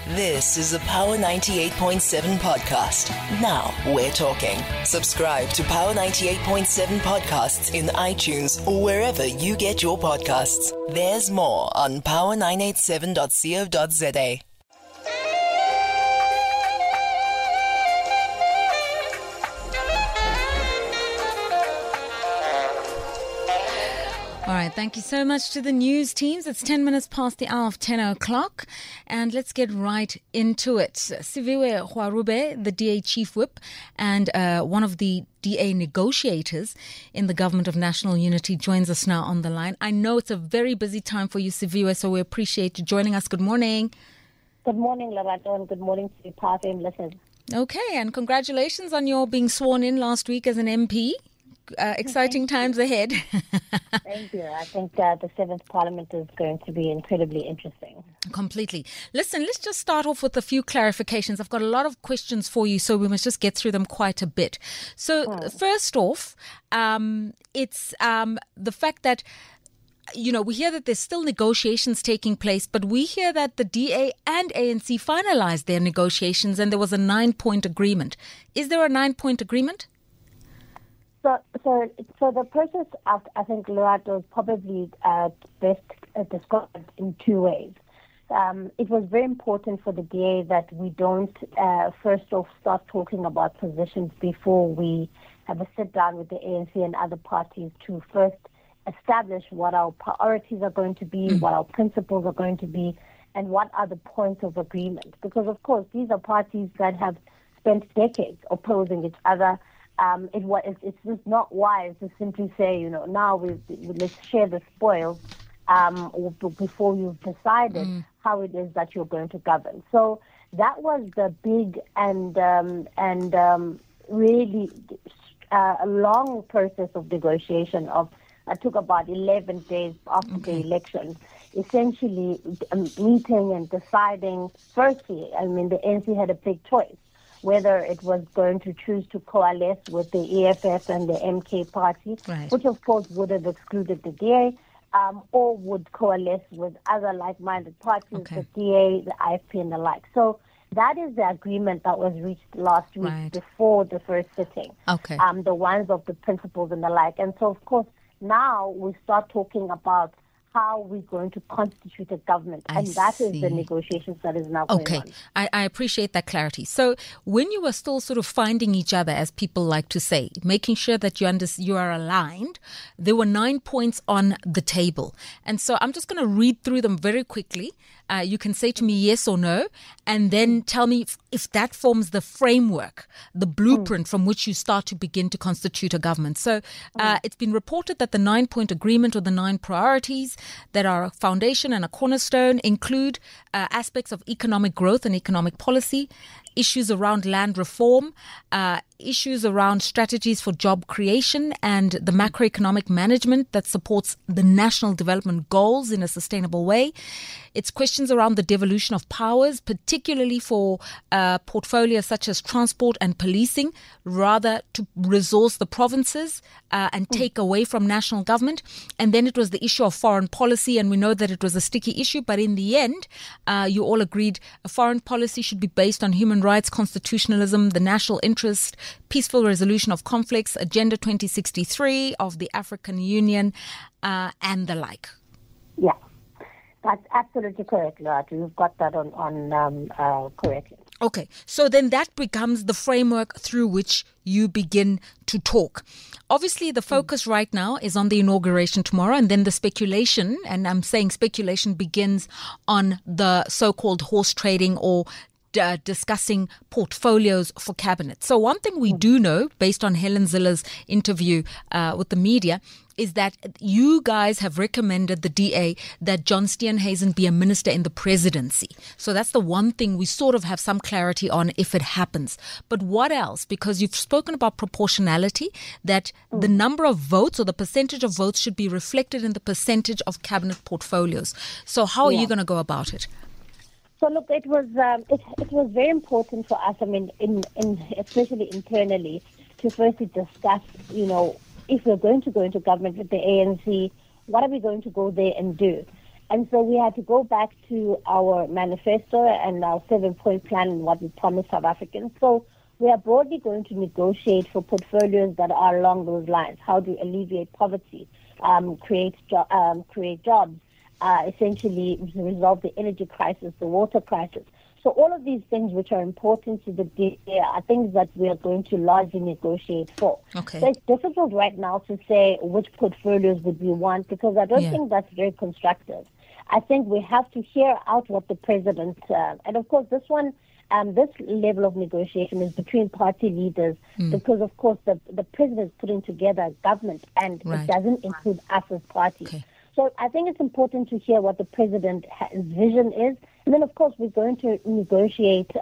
This is a Power 98.7 podcast. Now we're talking. Subscribe to Power 98.7 podcasts in iTunes or wherever you get your podcasts. There's more on power987.co.za. All right, thank you so much to the news teams. It's 10 minutes past the hour of 10 o'clock, and let's get right into it. Siviwe Gwarube, the DA Chief Whip and one of the DA negotiators in the Government of National Unity, joins us now on the line. I know it's a very busy time for you, Siviwe, so we appreciate you joining us. Good morning. Good morning, Lerato, and good morning to the Power FM listeners. Okay, and congratulations on your being sworn in last week as an MP. Exciting times ahead. Thank you. I think the 7th Parliament is going to be incredibly interesting. Completely. Listen, let's just start off with a few clarifications. I've got a lot of questions for you, so we must just get through them quite a bit. So first off, it's the fact that, you know, we hear that there's still negotiations taking place, but we hear that the DA and ANC finalized their negotiations and there was a 9-point agreement. Is there a 9-point agreement? So the process of, I think, Lerato, is probably best described in two ways. It was very important for the DA that we don't, first off, start talking about positions before we have a sit-down with the ANC and other parties to first establish what our priorities are going to be, what our principles are going to be, and what are the points of agreement. Because, of course, these are parties that have spent decades opposing each other. It's just not wise to simply say, you know, now let's share the spoils before you've decided how it is that you're going to govern. So that was the big and really a long process of negotiation. It took about 11 days after the election, essentially meeting and deciding. Firstly, I mean, the ANC had a big choice, whether it was going to choose to coalesce with the EFF and the MK party, which of course would have excluded the DA, or would coalesce with other like-minded parties, the DA, the IFP and the like. So that is the agreement that was reached last week before the first sitting, the ones of the principles and the like. And so, of course, now we start talking about how we're going to constitute a government. And that is the negotiations that is now going on. I appreciate that clarity. So when you were still sort of finding each other, as people like to say, making sure that you are aligned, there were 9 points on the table. And so I'm just going to read through them very quickly. You can say to me yes or no, and then tell me if that forms the framework, the blueprint from which you start to begin to constitute a government. So it's been reported that the 9-point agreement, or the 9 priorities that are a foundation and a cornerstone, include aspects of economic growth and economic policy, issues around land reform, issues around strategies for job creation and the macroeconomic management that supports the national development goals in a sustainable way. It's questions around the devolution of powers, particularly for portfolios such as transport and policing, rather to resource the provinces and take away from national government. And then it was the issue of foreign policy, and we know that it was a sticky issue, but in the end, you all agreed a foreign policy should be based on human rights, constitutionalism, the national interest, peaceful resolution of conflicts, Agenda 2063 of the African Union, and the like. Yeah, that's absolutely correct, Lerato. You've got that on correctly. Okay, so then that becomes the framework through which you begin to talk. Obviously, the focus right now is on the inauguration tomorrow, and then the speculation, and I'm saying speculation, begins on the so-called horse trading or discussing portfolios for cabinet. So one thing we do know, based on Helen Zille's interview with the media, is that you guys have recommended the DA that John Steenhuisen be a minister in the presidency. So that's the one thing we sort of have some clarity on if it happens. But what else? Because you've spoken about proportionality, that the number of votes or the percentage of votes should be reflected in the percentage of cabinet portfolios. So how are you going to go about it? So look, it was very important for us. I mean, especially internally, to firstly discuss, you know, if we're going to go into government with the ANC, what are we going to go there and do? And so we had to go back to our manifesto and our 7-point plan and what we promised South Africans. So we are broadly going to negotiate for portfolios that are along those lines. How do you alleviate poverty, create jobs, essentially resolve the energy crisis, the water crisis. So all of these things which are important to the DA are things that we are going to largely negotiate for. Okay. So it's difficult right now to say which portfolios would we want, because I don't think that's very constructive. I think we have to hear out what the president, and of course this level of negotiation is between party leaders, because of course the president is putting together a government and it doesn't include us as parties. Okay. So I think it's important to hear what the president's vision is. And then, of course, we're going to negotiate,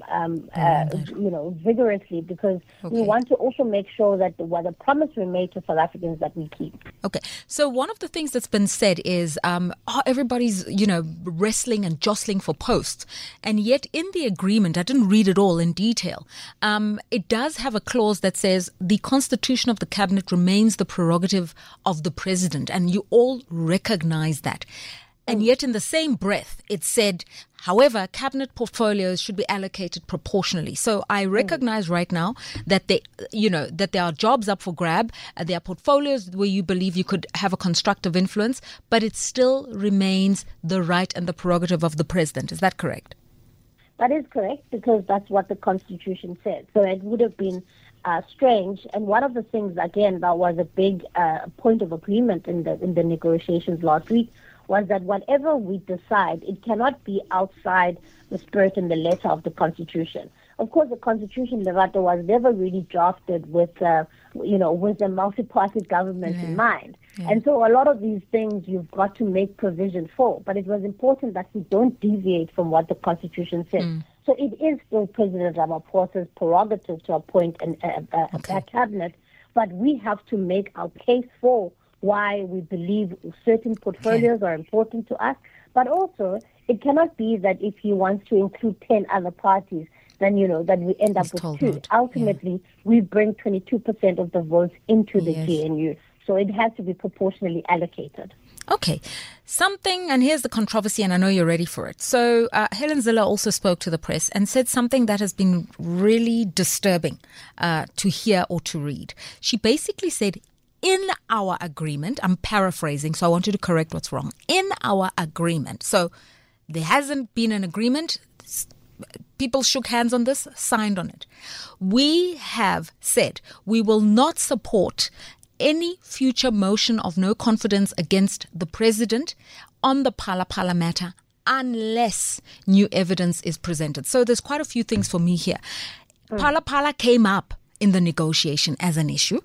vigorously, because we want to also make sure that what the promise we made to South Africans that we keep. Okay. So one of the things that's been said is everybody's, wrestling and jostling for posts. And yet in the agreement, I didn't read it all in detail, it does have a clause that says the constitution of the cabinet remains the prerogative of the president. And you all recognize that. And yet in the same breath, it said, however, cabinet portfolios should be allocated proportionally. So I recognize right now that that there are jobs up for grab. There are portfolios where you believe you could have a constructive influence, but it still remains the right and the prerogative of the president. Is that correct? That is correct, because that's what the Constitution says. So it would have been strange. And one of the things, again, that was a big point of agreement in the negotiations last week was that whatever we decide, it cannot be outside the spirit and the letter of the Constitution. Of course, the Constitution, Lerato, was never really drafted with a multi-party government in mind. Yeah. And so a lot of these things you've got to make provision for. But it was important that we don't deviate from what the Constitution says. So it is still President Ramaphosa's prerogative to appoint a cabinet, but we have to make our case for why we believe certain portfolios are important to us. But also, it cannot be that if he wants to include 10 other parties, then, that we end up with 2. Ultimately, we bring 22% of the votes into the GNU. So it has to be proportionally allocated. Okay. And here's the controversy, and I know you're ready for it. So Helen Zille also spoke to the press and said something that has been really disturbing to hear or to read. She basically said, in our agreement, I'm paraphrasing, so I want you to correct what's wrong. In our agreement, so there hasn't been an agreement. People shook hands on this, signed on it. We have said we will not support any future motion of no confidence against the president on the Phala Phala matter unless new evidence is presented. So there's quite a few things for me here. Phala Phala came up in the negotiation as an issue.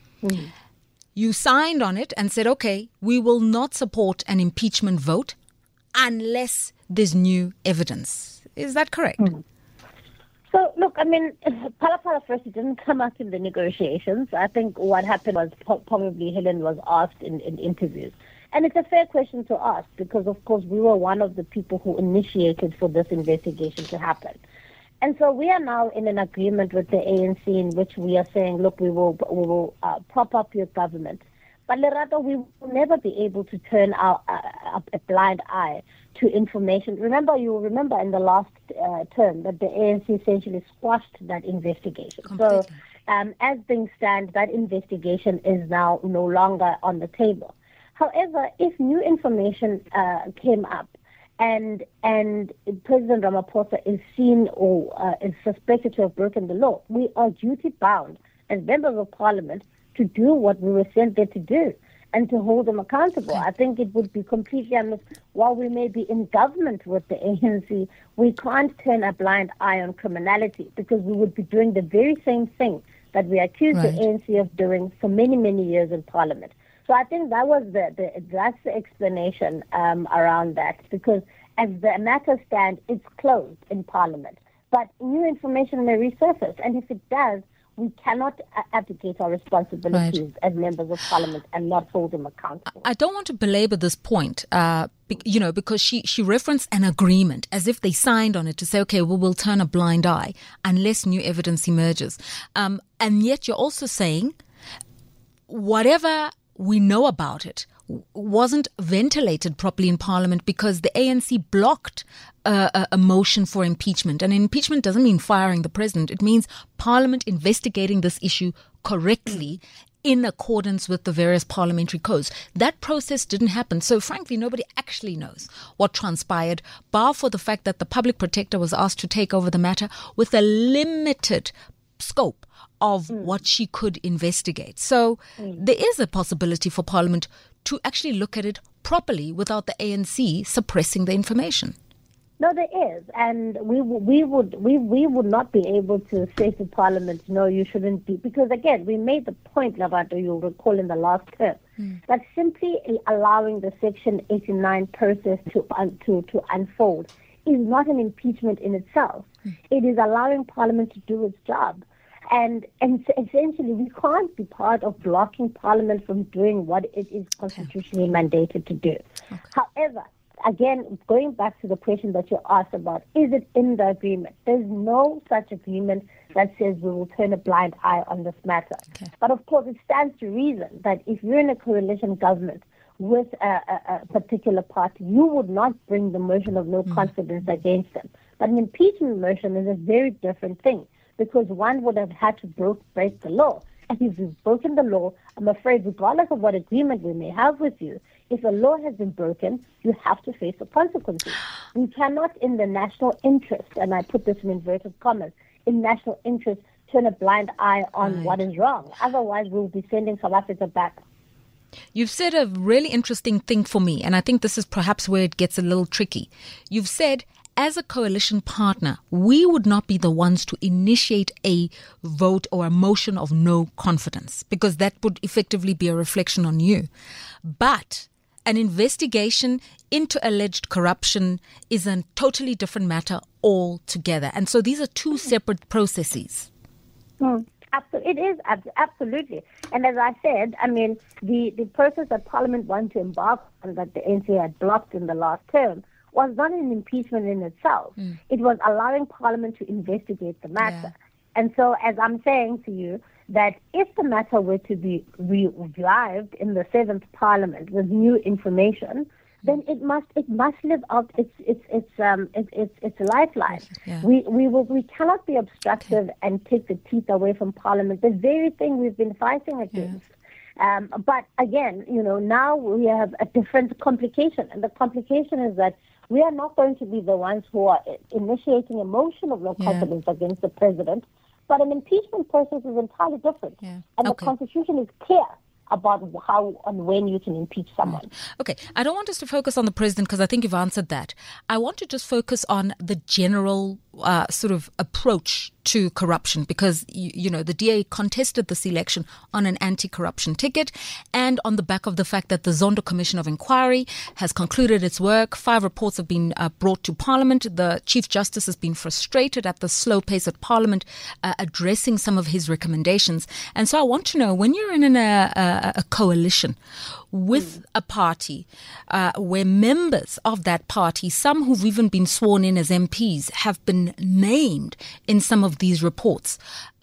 You signed on it and said, okay, we will not support an impeachment vote unless there's new evidence. Is that correct? So, look, Phala Phala first, it didn't come up in the negotiations. I think what happened was probably Helen was asked in interviews. And it's a fair question to ask because, of course, we were one of the people who initiated for this investigation to happen. And so we are now in an agreement with the ANC in which we are saying, look, we will prop up your government. But Lerato, we will never be able to turn a blind eye to information. You will remember in the last term that the ANC essentially squashed that investigation. Completely. So as things stand, that investigation is now no longer on the table. However, if new information came up, and President Ramaphosa is seen or is suspected to have broken the law, we are duty-bound as members of parliament to do what we were sent there to do and to hold them accountable. I think it would be completely while we may be in government with the ANC, we can't turn a blind eye on criminality because we would be doing the very same thing that we accused the ANC of doing for many, many years in parliament. So I think that was that's the explanation around that, because as the matter stands, it's closed in Parliament. But new information may resurface, and if it does, we cannot abdicate our responsibilities as members of Parliament and not hold them accountable. I don't want to belabor this point, because she referenced an agreement as if they signed on it to say, okay, we'll turn a blind eye unless new evidence emerges. And yet you're also saying whatever we know about it, wasn't ventilated properly in Parliament because the ANC blocked a motion for impeachment. And impeachment doesn't mean firing the president. It means Parliament investigating this issue correctly in accordance with the various parliamentary codes. That process didn't happen. So frankly, nobody actually knows what transpired, bar for the fact that the public protector was asked to take over the matter with a limited scope of what she could investigate. So there is a possibility for Parliament to actually look at it properly without the ANC suppressing the information. No, there is, and we would not be able to say to Parliament, no, you shouldn't be, because again, we made the point, Lerato, you'll recall in the last term, that simply allowing the Section 89 process to unfold is not an impeachment in itself. It is allowing Parliament to do its job. And essentially, we can't be part of blocking Parliament from doing what it is constitutionally mandated to do. Okay. However, again, going back to the question that you asked about, is it in the agreement? There's no such agreement that says we will turn a blind eye on this matter. Okay. But of course, it stands to reason that if you're in a coalition government with a particular party, you would not bring the motion of no confidence against them. But an impeachment motion is a very different thing, because one would have had to break the law. And if you've broken the law, I'm afraid, regardless of what agreement we may have with you, if a law has been broken, you have to face the consequences. We cannot, in the national interest, and I put this in inverted commas, in national interest, turn a blind eye on what is wrong. Otherwise, we'll be sending South Africa back. You've said a really interesting thing for me, and I think this is perhaps where it gets a little tricky. You've said, as a coalition partner, we would not be the ones to initiate a vote or a motion of no confidence, because that would effectively be a reflection on you. But an investigation into alleged corruption is a totally different matter altogether. And so these are two separate processes. It is, absolutely. And as I said, I mean, the process that Parliament wanted to embark on, that the ANC had blocked in the last term, was not an impeachment in itself. It was allowing Parliament to investigate the matter. Yeah. And so, as I'm saying to you, that if the matter were to be revived in the 7th Parliament with new information, then it must live out its lifeline. Yeah. We cannot be obstructive and take the teeth away from Parliament, the very thing we've been fighting against. Yeah. But again, now we have a different complication, and the complication is that we are not going to be the ones who are initiating a motion of no confidence against the president, but an impeachment process is entirely different. Yeah. And the Constitution is clear about how and when you can impeach someone. Okay, I don't want us to focus on the president because I think you've answered that. I want to just focus on the general sort of approach to corruption, because the DA contested this election on an anti-corruption ticket and on the back of the fact that the Zondo Commission of Inquiry has concluded its work. 5 reports have been brought to Parliament. The Chief Justice has been frustrated at the slow pace at Parliament addressing some of his recommendations. And so I want to know, when you're in a coalition with a party where members of that party, some who've even been sworn in as MPs, have been named in some of these reports,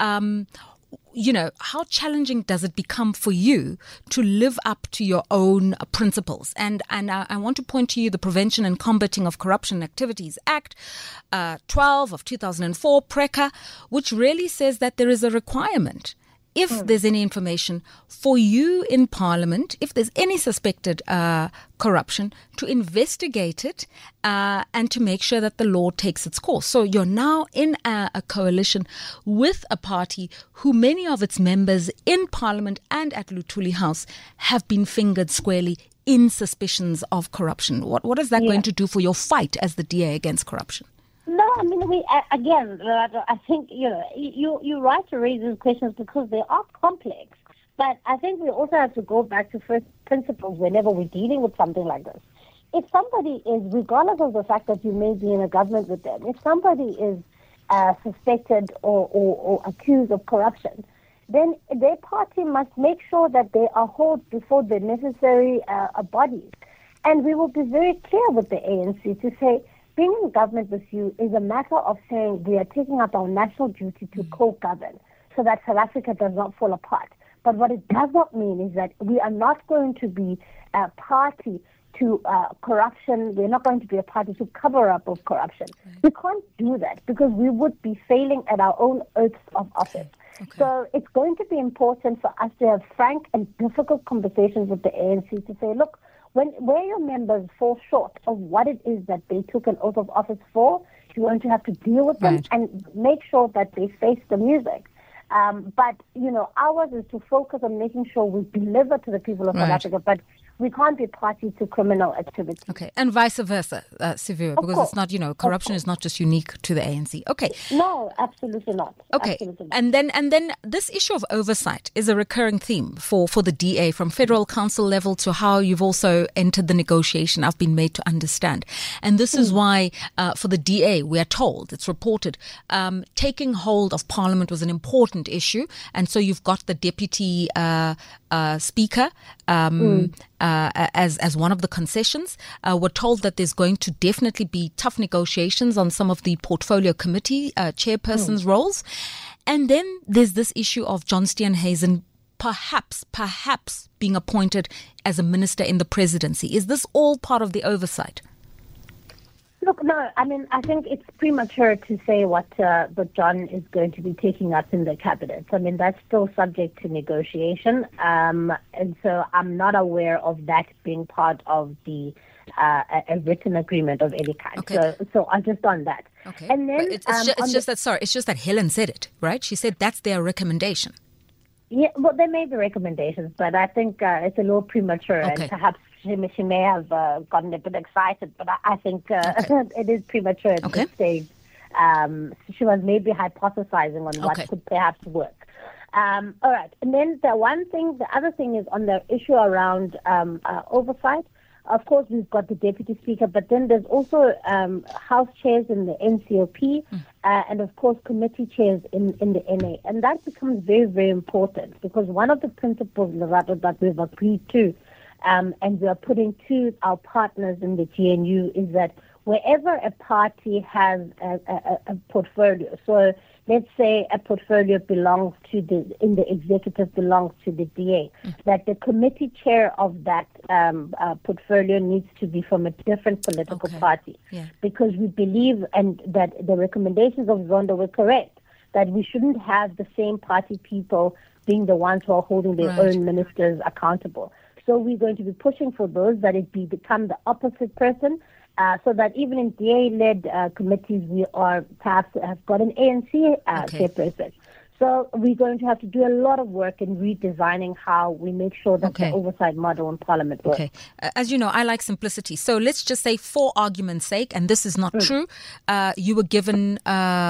how challenging does it become for you to live up to your own principles? And I want to point to you the Prevention and Combating of Corruption Activities Act 12 of 2004, PRECA, which really says that there is a requirement, if there's any information, for you in Parliament, if there's any suspected corruption, to investigate it and to make sure that the law takes its course. So you're now in a coalition with a party who many of its members in Parliament and at Luthuli House have been fingered squarely in suspicions of corruption. What is that going to do for your fight as the DA against corruption? No, I mean, I think, you're right to raise these questions because they are complex. But I think we also have to go back to first principles whenever we're dealing with something like this. If somebody is, regardless of the fact that you may be in a government with them, if somebody is suspected or accused of corruption, then their party must make sure that they are held before the necessary bodies. And we will be very clear with the ANC to say, being in government with you is a matter of saying we are taking up our national duty to co-govern so that South Africa does not fall apart. But what it does not mean is that we are not going to be a party to corruption. We're not going to be a party to cover up of corruption. Right. We can't do that because we would be failing at our own oaths of office. Okay. So it's going to be important for us to have frank and difficult conversations with the ANC to say, look, where your members fall short of what it is that they took an oath of office for, you're going to have to deal with them and make sure that they face the music. But, ours is to focus on making sure we deliver to the people of South Africa, but we can't be party to criminal activity. Okay, and vice versa, Siviwe, because it's not, corruption is not just unique to the ANC. Okay. No, absolutely not. Okay, absolutely not. And then this issue of oversight is a recurring theme for the DA, from federal council level to how you've also entered the negotiation. I've been made to understand. And this is why for the DA, we are told, it's reported, taking hold of Parliament was an important issue. And so you've got the deputy speaker as one of the concessions. We're told that there's going to definitely be tough negotiations on some of the portfolio committee chairpersons' roles. And then there's this issue of John Steenhuisen perhaps being appointed as a minister in the presidency. Is this all part of the oversight? Look, no, I think it's premature to say what John is going to be taking up in the cabinet. That's still subject to negotiation. And so I'm not aware of that being part of the a written agreement of any kind. Okay. So I'm just on that. Okay. And then it's just that Helen said it, right? She said that's their recommendation. Yeah, well, there may be recommendations, but I think it's a little premature, and perhaps she may have gotten a bit excited, but I think it is premature at this stage. She was maybe hypothesizing on what could perhaps work. All right, and then the other thing is on the issue around oversight. Of course, we've got the deputy speaker, but then there's also house chairs in the NCOP and, of course, committee chairs in the NA. And that becomes very, very important because one of the principles, Lerato, that we've agreed to and we are putting to our partners in the GNU is that wherever a party has a portfolio, so let's say a portfolio belongs to in the executive belongs to the DA, that the committee chair of that portfolio needs to be from a different political party. Yeah. Because we believe and that the recommendations of Zondo were correct, that we shouldn't have the same party people being the ones who are holding their own ministers accountable. So we're going to be pushing for those, that it become the opposite person, so that even in DA-led committees, we are perhaps have got an ANC chairperson. So we're going to have to do a lot of work in redesigning how we make sure that the oversight model in Parliament works. Okay. As you know, I like simplicity. So let's just say, for argument's sake, and this is not true, you were given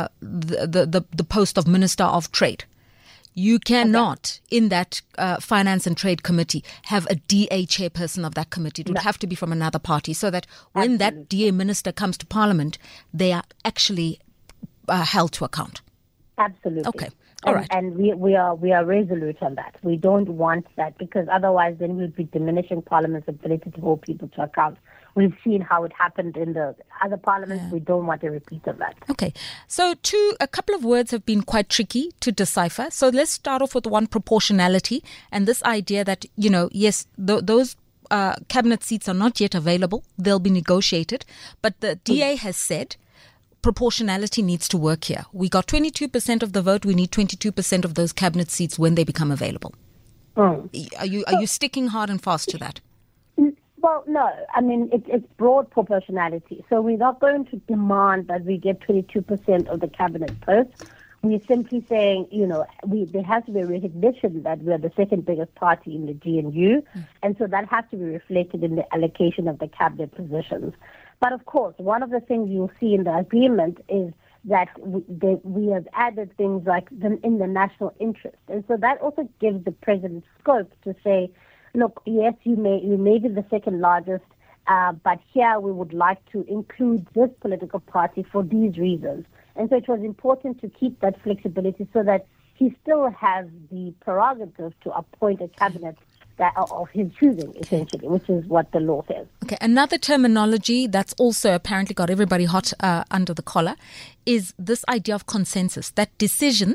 the post of Minister of Trade. You cannot, in that Finance and Trade Committee, have a DA chairperson of that committee. It would have to be from another party, so that when that DA minister comes to Parliament, they are actually held to account. Absolutely. Okay. All right. And we are resolute on that. We don't want that, because otherwise then we'll be diminishing Parliament's ability to hold people to account. We've seen how it happened in the other parliaments. Yeah. We don't want a repeat of that. Okay. So a couple of words have been quite tricky to decipher. So let's start off with one, proportionality, and this idea that, yes, those cabinet seats are not yet available. They'll be negotiated. But the DA has said proportionality needs to work here. We got 22% of the vote. We need 22% of those cabinet seats when they become available. Are you sticking hard and fast to that? Well, no. It's broad proportionality. So we're not going to demand that we get 22% of the cabinet posts. We're simply saying, there has to be a recognition that we're the second biggest party in the GNU, and so that has to be reflected in the allocation of the cabinet positions. But of course, one of the things you'll see in the agreement is that we have added things like in the national interest, and so that also gives the president scope to say, look, yes, you may be the second largest, but here we would like to include this political party for these reasons. And so it was important to keep that flexibility so that he still has the prerogative to appoint a cabinet of his choosing, essentially, which is what the law says. Okay, another terminology that's also apparently got everybody hot under the collar is this idea of consensus, that decisions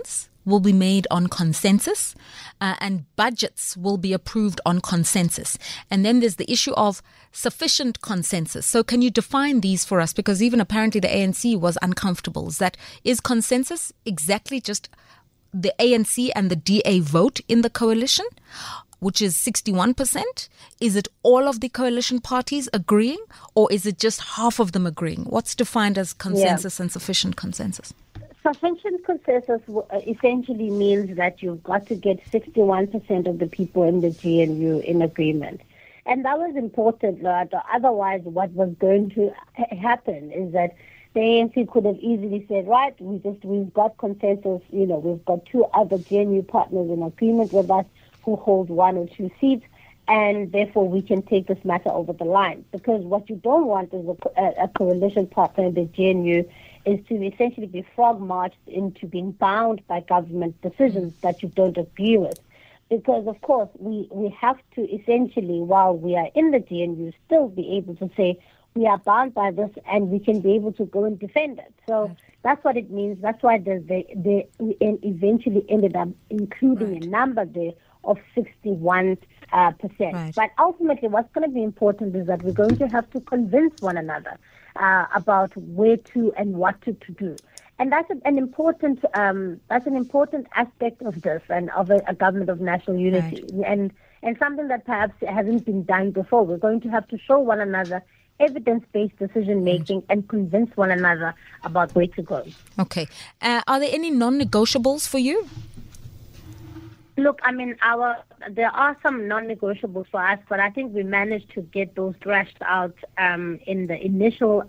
will be made on consensus, and budgets will be approved on consensus. And then there's the issue of sufficient consensus. So can you define these for us? Because even apparently the ANC was uncomfortable. Is consensus exactly just the ANC and the DA vote in the coalition, which is 61%? Is it all of the coalition parties agreeing, or is it just half of them agreeing? What's defined as consensus and sufficient consensus? Sufficient consensus essentially means that you've got to get 61% of the people in the GNU in agreement. And that was important, otherwise what was going to happen is that the ANC could have easily said, right, we've got consensus, we've got two other GNU partners in agreement with us who hold 1 or 2 seats, and therefore we can take this matter over the line. Because what you don't want is a coalition partner in the GNU is to essentially be frog-marched into being bound by government decisions that you don't agree with. Because, of course, we have to essentially, while we are in the GNU, still be able to say we are bound by this and we can be able to go and defend it. So that's what it means. That's why they eventually ended up including a number there of 61%. Right. But ultimately, what's going to be important is that we're going to have to convince one another about where to and what to do. And that's an important aspect of this and of a government of national unity, and something that perhaps hasn't been done before. We're going to have to show one another evidence-based decision-making and convince one another about where to go. Okay. Are there any non-negotiables for you? Look, I mean, there are some non-negotiables for us, but I think we managed to get those thrashed out in the initial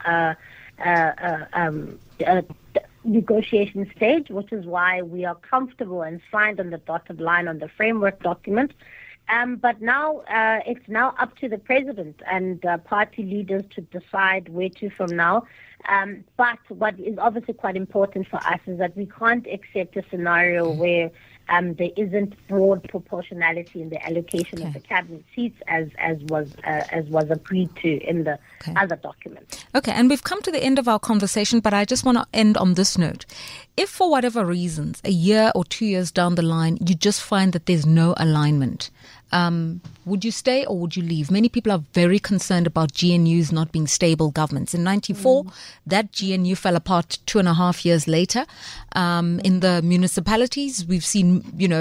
negotiation stage, which is why we are comfortable and signed on the dotted line on the framework document. But now it's now up to the president and party leaders to decide where to from now. But what is obviously quite important for us is that we can't accept a scenario where there isn't broad proportionality in the allocation of the cabinet seats as was agreed to in the other document. Okay, and we've come to the end of our conversation, but I just want to end on this note. If for whatever reasons, a year or 2 years down the line, you just find that there's no alignment, would you stay or would you leave? Many people are very concerned about GNUs not being stable governments. In 94, that GNU fell apart 2.5 years later. In the municipalities, we've seen,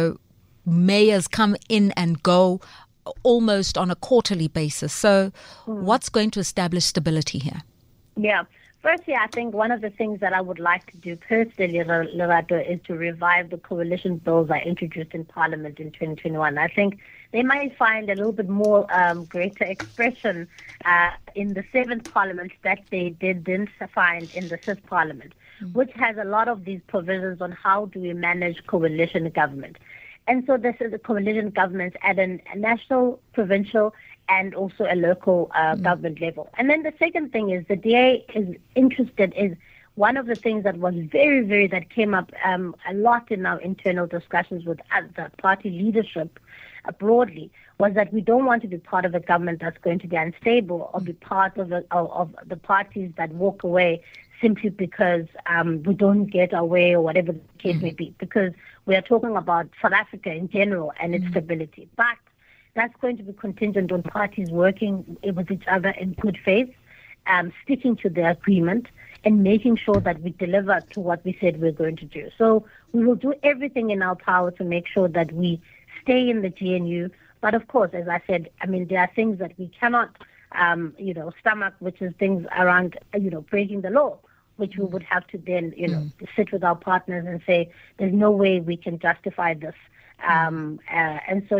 mayors come in and go almost on a quarterly basis. So what's going to establish stability here? Yeah. Firstly, I think one of the things that I would like to do personally, Lerato, is to revive the coalition bills I introduced in Parliament in 2021. I think they might find a little bit more greater expression in the 7th Parliament that they didn't find in the 5th Parliament, which has a lot of these provisions on how do we manage coalition government. And so this is the coalition governments at a national, provincial, and also a local government level. And then the second thing is the DA is interested in one of the things that was that came up a lot in our internal discussions with the party leadership broadly, was that we don't want to be part of a government that's going to be unstable or be part of the parties that walk away simply because we don't get our way or whatever the case may be, because we are talking about South Africa in general and its stability. But that's going to be contingent on parties working with each other in good faith, sticking to the agreement, and making sure that we deliver to what we said we're going to do. So we will do everything in our power to make sure that we stay in the GNU. But of course, as I said, I mean, there are things that we cannot, stomach, which is things around, breaking the law, which we would have to then, sit with our partners and say, there's no way we can justify this. And so,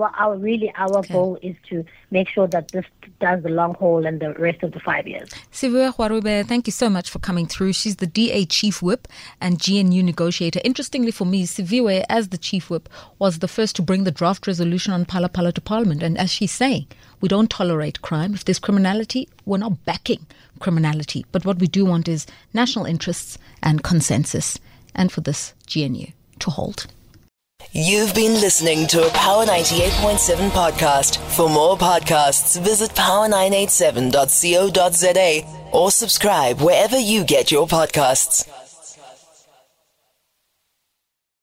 our goal is to make sure that this does the long haul and the rest of the 5 years. Siviwe Gwarube, thank you so much for coming through. She's the DA Chief Whip and GNU negotiator. Interestingly for me, Siviwe, as the Chief Whip, was the first to bring the draft resolution on Phala Phala to Parliament. And as she's saying, we don't tolerate crime. If there's criminality, we're not backing criminality. But what we do want is national interests and consensus. And for this GNU to hold. You've been listening to a Power 98.7 podcast. For more podcasts, visit power987.co.za or subscribe wherever you get your podcasts.